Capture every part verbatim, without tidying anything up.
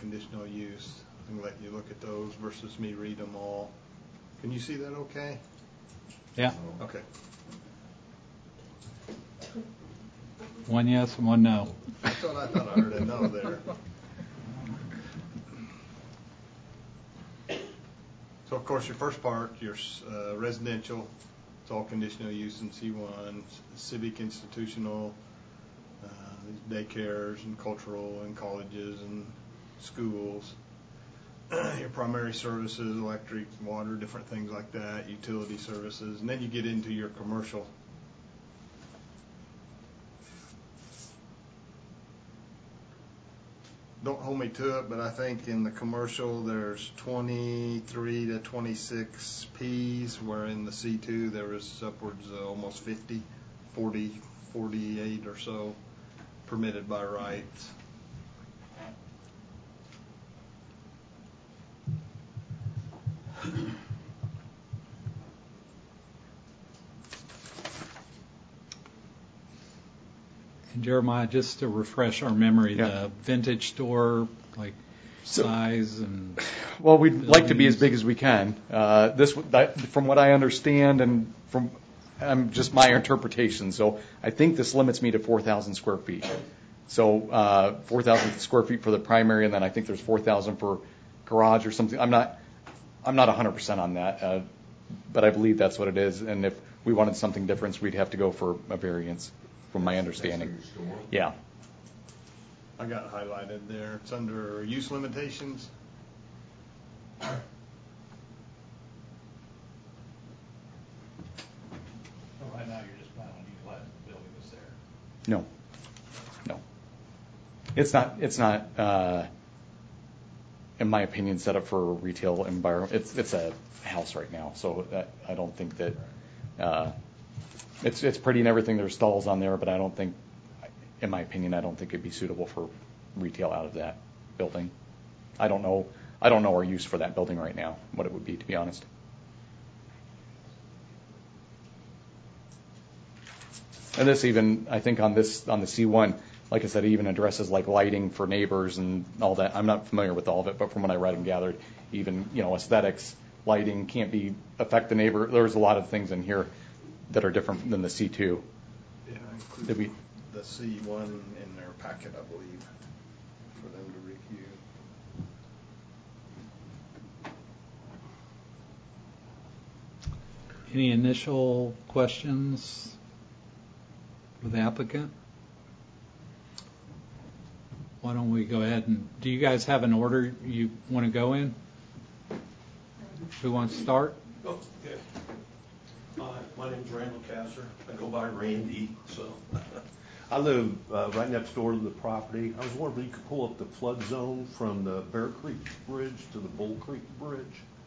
conditional use. I'm going to let you look at those versus me read them all. Can you see that okay? Yeah. Okay. One yes and one no. That's what I thought I heard a no there. So, of course, your first part, your uh, residential, it's all conditional use in C one, civic, institutional, uh, daycares and cultural and colleges and schools. Your primary services, electric, water, different things like that, utility services, and then you get into your commercial. Don't hold me to it, but I think in the commercial there's twenty-three to twenty-six Ps, where in the C two there is upwards of almost fifty, forty, forty-eight or so permitted by right. And Jeremiah, just to refresh our memory, Yeah. the vintage store, like So- size and Well, we'd like to be as buildings. big as we can. Uh, this, that, from what I understand, and from um, just my interpretation, so I think this limits me to four thousand square feet. So uh, four thousand square feet for the primary, and then I think there's four thousand for garage or something. I'm not, I'm not one hundred percent on that, uh, but I believe that's what it is. And if we wanted something different, we'd have to go for a variance, from my understanding. Yeah. I got highlighted there. It's under use limitations. Right now, you're just planning on utilizing the building that's there. No, no. It's not, it's not, uh, in my opinion, set up for a retail environment. It's, it's a house right now, so that, I don't think that, uh, it's, it's pretty and everything. There's stalls on there, but I don't think, in my opinion, I don't think it'd be suitable for retail out of that building. I don't know, I don't know our use for that building right now, what it would be, to be honest. And this even, I think on this, on the C one, like I said, it even addresses like lighting for neighbors and all that. I'm not familiar with all of it, but from what I read and gathered, even, you know, aesthetics, lighting can't be, affect the neighbor. There's a lot of things in here that are different than the C two. Yeah, I Did we- included the C one in their packet, I believe, for them to review. Any initial questions with the applicant? Why don't we go ahead and, do you guys have an order you want to go in? Who wants to start? Oh, okay. Hi, my name's Randall Kasser. I go by Randy, so. I live uh, right next door to the property. I was wondering if you could pull up the flood zone from the Bear Creek Bridge to the Bull Creek Bridge.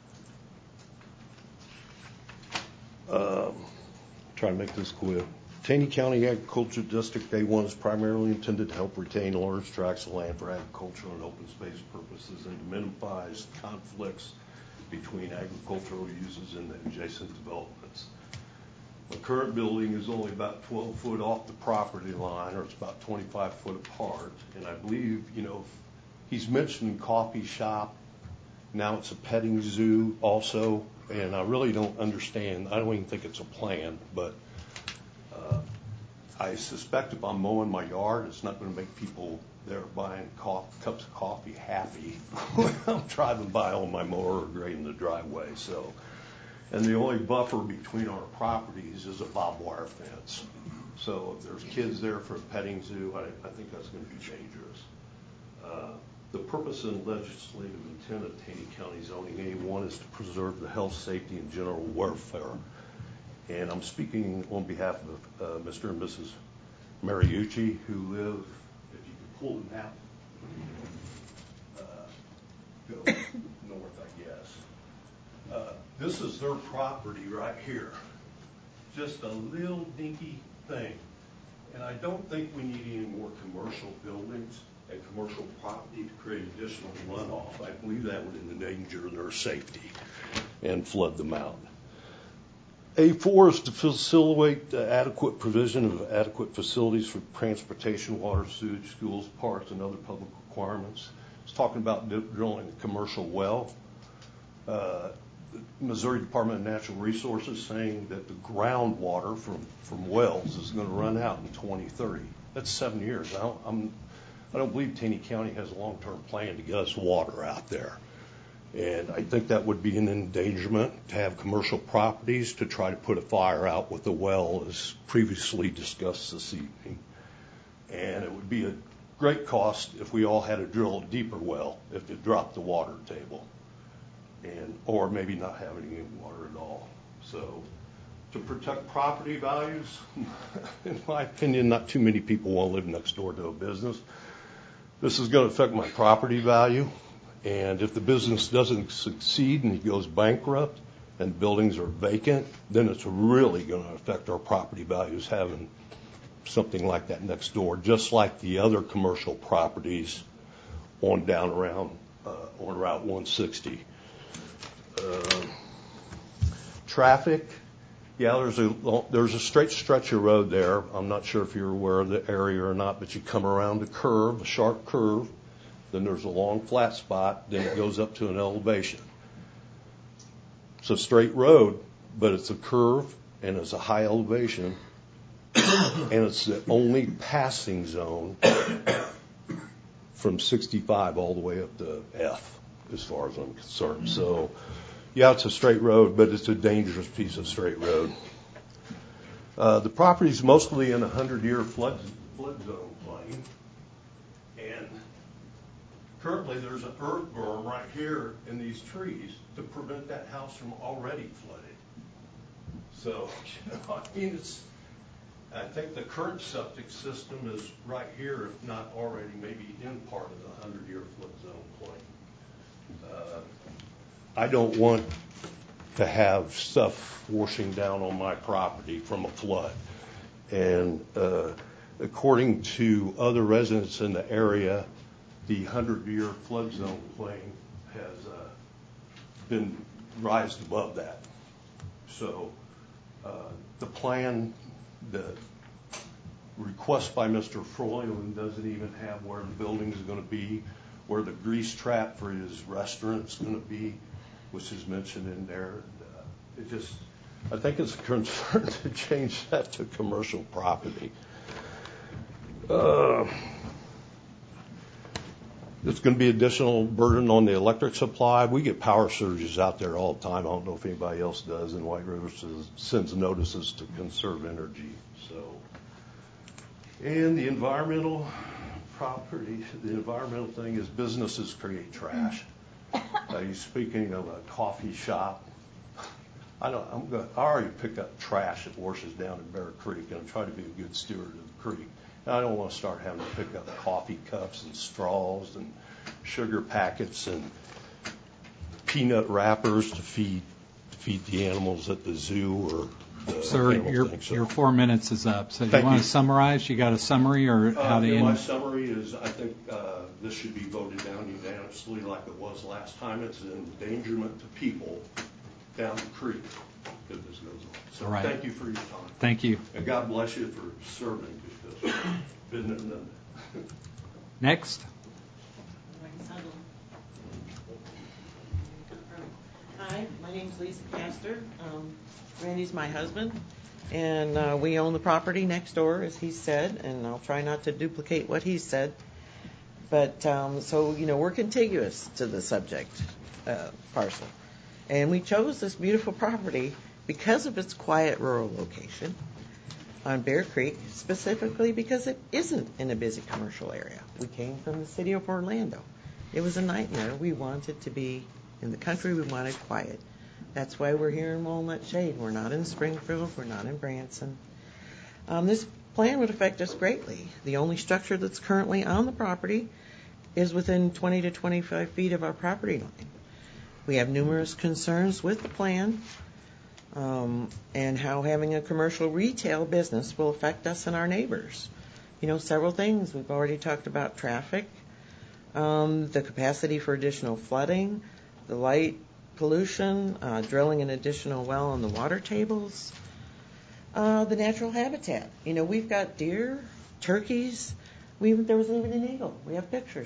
Um, try to make this quick. Taney County Agriculture District A one is primarily intended to help retain large tracts of land for agricultural and open space purposes and to minimize conflicts between agricultural uses and the adjacent developments. The current building is only about twelve foot off the property line, or it's about twenty-five foot apart. And I believe, you know, he's mentioned coffee shop. Now it's a petting zoo also. And I really don't understand. I don't even think it's a plan, but uh, I suspect if I'm mowing my yard, it's not going to make people there buying coffee, cups of coffee happy when I'm driving by on my mower or grading the driveway. So, and the only buffer between our properties is a barbed wire fence. So if there's kids there for a petting zoo, I, I think that's going to be dangerous. Uh, The purpose and legislative intent of Taney County zoning A one is to preserve the health, safety, and general welfare. And I'm speaking on behalf of uh, Mister and Missus Mariucci, who live, if you could pull the map, uh, go north, I guess. Uh, this is their property right here. Just a little dinky thing. And I don't think we need any more commercial buildings and commercial property to create additional runoff. I believe that would endanger their safety and flood them out. A four is to facilitate the adequate provision of adequate facilities for transportation, water, sewage, schools, parks, and other public requirements. It's talking about d- drilling a commercial well. Uh, Missouri Department of Natural Resources saying that the groundwater from, from wells is going to run out in twenty thirty. That's seven years. I don't, I'm, I don't believe Taney County has a long-term plan to get us water out there. And I think that would be an endangerment to have commercial properties to try to put a fire out with a well, as previously discussed this evening. And it would be a great cost if we all had to drill a deeper well if it dropped the water table, and or maybe not have any water at all. So to protect property values, in my opinion, not too many people want to live next door to a business. This is going to affect my property value. And if the business doesn't succeed and he goes bankrupt and buildings are vacant, then it's really going to affect our property values having something like that next door, just like the other commercial properties on down around uh, on Route one sixty. Uh, traffic, yeah, there's a there's a straight stretch of road there. I'm not sure if you're aware of the area or not, but you come around a curve, a sharp curve. Then there's a long flat spot, then it goes up to an elevation. It's a straight road, but it's a curve and it's a high elevation, and it's the only passing zone from sixty-five all the way up to F, as far as I'm concerned. So, yeah, it's a straight road, but it's a dangerous piece of straight road. Uh, the property is mostly in a hundred-year flood, flood zone plain, and currently, there's an earth berm right here in these trees to prevent that house from already flooded. So, you know, I mean, it's, I think the current septic system is right here, if not already maybe in part of the hundred-year flood zone plain. Uh, I don't want to have stuff washing down on my property from a flood. And uh, according to other residents in the area, the hundred-year flood zone plain has uh, been raised above that. So uh, the plan, the request by Mister Froyland doesn't even have where the building is going to be, where the grease trap for his restaurant is going to be, which is mentioned in there. Uh, it just, I think it's a concern to change that to commercial property. Uh, It's going to be additional burden on the electric supply. We get power surges out there all the time. I don't know if anybody else does. And White River says, sends notices to conserve energy. So, and the environmental property, the environmental thing is businesses create trash. Uh, you speaking of a coffee shop. I don't. I'm going. I already pick up trash that washes down in Bear Creek, and I'm trying to be a good steward of the creek. I don't want to start having to pick up coffee cups and straws and sugar packets and peanut wrappers to feed to feed the animals at the zoo or the Sir, animal your, thing. So, your four minutes is up. So do you Thank want you. to summarize? You got a summary or how uh, to yeah, end? my summary is I think uh, this should be voted down unanimously like it was last time. It's an endangerment to people down the creek if this goes on. So All right. Thank you for your time. Thank you. And God bless you for serving because been there, done that. Next. Hi, my name's Lisa Castor. Um, Randy's my husband, and uh, we own the property next door, as he said, and I'll try not to duplicate what he said. But um, so, you know, we're contiguous to the subject uh, parcel. And we chose this beautiful property because of its quiet rural location on Bear Creek, specifically because it isn't in a busy commercial area. We came from the city of Orlando. It was a nightmare. We wanted to be in the country. We wanted quiet. That's why we're here in Walnut Shade. We're not in Springfield. We're not in Branson. Um, this plan would affect us greatly. The only structure that's currently on the property is within twenty to twenty-five feet of our property line. We have numerous concerns with the plan um, and how having a commercial retail business will affect us and our neighbors. You know, several things. We've already talked about traffic, um, the capacity for additional flooding, the light pollution, uh, drilling an additional well on the water tables, uh, the natural habitat. You know, we've got deer, turkeys. We even, there was even an eagle. We have pictures.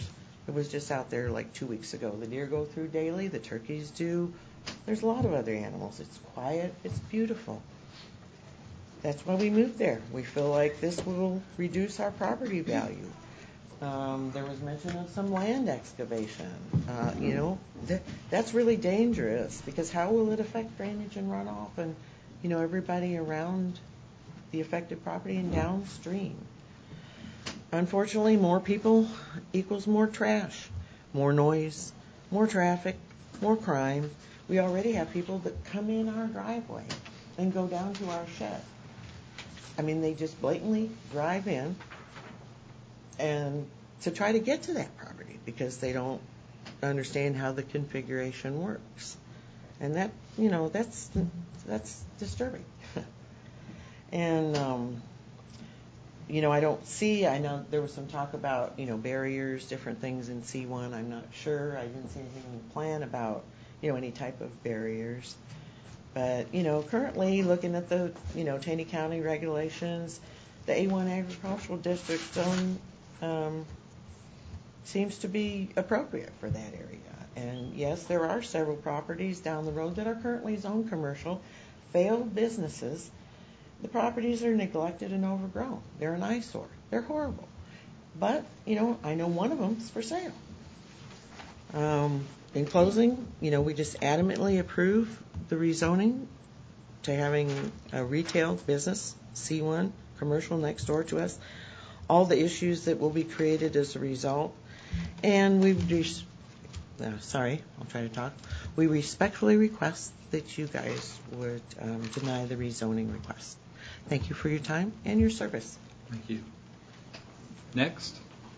It was just out there like two weeks ago. The deer go through daily, the turkeys do. There's a lot of other animals. It's quiet, it's beautiful. That's why we moved there. We feel like this will reduce our property value. Um, there was mention of some land excavation. Uh, you know, th- that's really dangerous because how will it affect drainage and runoff and, you know, everybody around the affected property and downstream? Unfortunately, more people equals more trash, more noise, more traffic, more crime. We already have people that come in our driveway and go down to our shed. I mean, they just blatantly drive in and to try to get to that property because they don't understand how the configuration works. And that, you know, that's that's disturbing. and, um, you know, I don't see, I know there was some talk about, you know, barriers, different things in C one. I'm not sure. I didn't see anything in the plan about, you know, any type of barriers. But, you know, currently looking at the, you know, Taney County regulations, the A one agricultural district zone um, seems to be appropriate for that area. And yes, there are several properties down the road that are currently zoned commercial, failed businesses. The properties are neglected and overgrown. They're an eyesore. They're horrible. But, you know, I know one of them's for sale. Um, in closing, you know, we just adamantly approve the rezoning to having a retail business, C one, commercial next door to us, all the issues that will be created as a result. And we, res- uh, sorry, I'll try to talk. We respectfully request that you guys would um, deny the rezoning request. Thank you for your time and your service. Thank you. Next.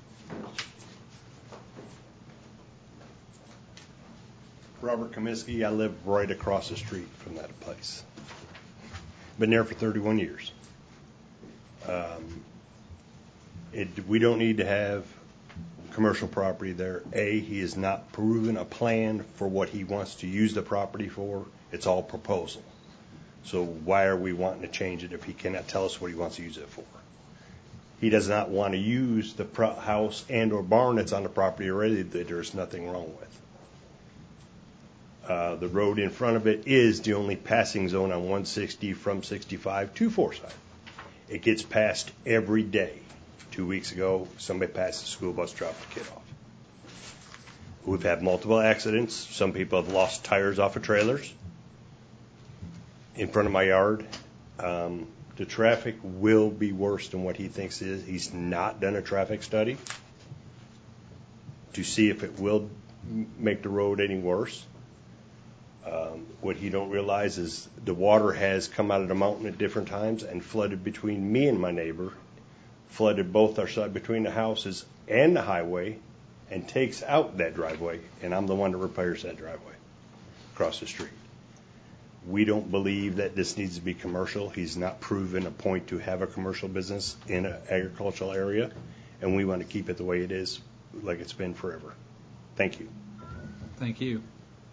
Robert Comiskey, I live right across the street from that place. Been there for thirty-one years. Um, it, we don't need to have commercial property there. A, he has not proven a plan for what he wants to use the property for. It's all proposal. So why are we wanting to change it if he cannot tell us what he wants to use it for? He does not want to use the pro- house and or barn that's on the property already that there's nothing wrong with. Uh, the road in front of it is the only passing zone on one sixty from sixty-five to Forsyth. It gets passed every day. Two weeks ago, somebody passed the school bus, dropped the kid off. We've had multiple accidents. Some people have lost tires off of trailers in front of my yard. Um, the traffic will be worse than what he thinks it is. He's not done a traffic study to see if it will make the road any worse. Um, what he don't realize is the water has come out of the mountain at different times and flooded between me and my neighbor, flooded both our side between the houses and the highway, and takes out that driveway, and I'm the one that repairs that driveway across the street. We don't believe that this needs to be commercial. He's not proven a point to have a commercial business in an agricultural area, and we want to keep it the way it is, like it's been forever. Thank you. Thank you.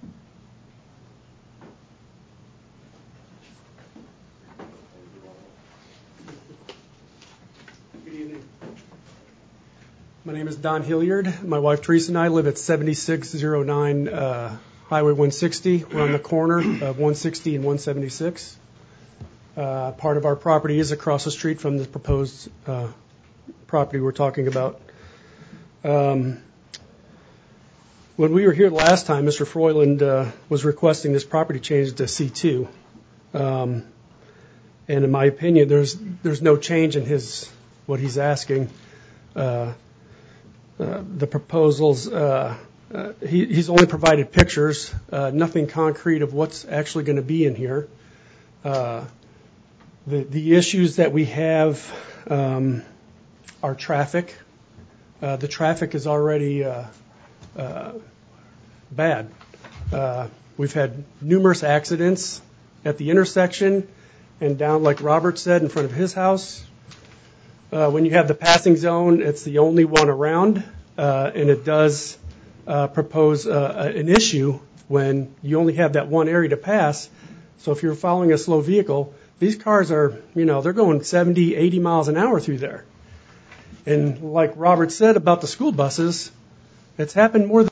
Good evening. My name is Don Hilliard. My wife Teresa and I live at seventy-six oh nine uh, Highway one sixty. We're on the corner of one sixty and one seventy-six. Uh, part of our property is across the street from the proposed uh, property we're talking about. Um, when we were here last time, Mister Froyland uh, was requesting this property changed to C two. Um, and in my opinion, there's there's no change in his what he's asking. Uh, uh, the proposals, uh, uh, he, he's only provided pictures, uh, nothing concrete of what's actually going to be in here. Uh, the the issues that we have um, are traffic. Uh, the traffic is already uh, uh, bad. Uh, we've had numerous accidents at the intersection and down, like Robert said, in front of his house. Uh, when you have the passing zone, it's the only one around, uh, and it does uh, propose uh, an issue when you only have that one area to pass. So if you're following a slow vehicle, these cars are, you know, they're going seventy, eighty miles an hour through there. And like Robert said about the school buses, It's happened more than